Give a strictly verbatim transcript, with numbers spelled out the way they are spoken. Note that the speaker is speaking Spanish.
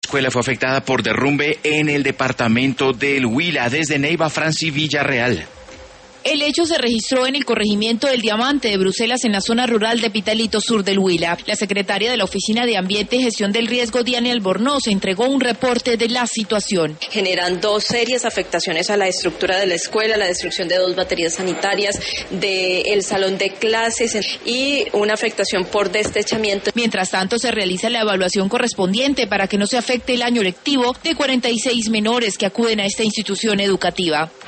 escuela fue afectada por derrumbe en el departamento del Huila. Desde Neiva, Franci Villarreal. El hecho se registró en el corregimiento del Diamante de Bruselas, en la zona rural de Pitalito, sur del Huila. La secretaria de la Oficina de Ambiente y Gestión del Riesgo, Diana Albornoz, entregó un reporte de la situación. Generando serias afectaciones a la estructura de la escuela, la destrucción de dos baterías sanitarias, del salón de clases y una afectación por destechamiento. Mientras tanto, se realiza la evaluación correspondiente para que no se afecte el año lectivo de cuarenta y seis menores que acuden a esta institución educativa.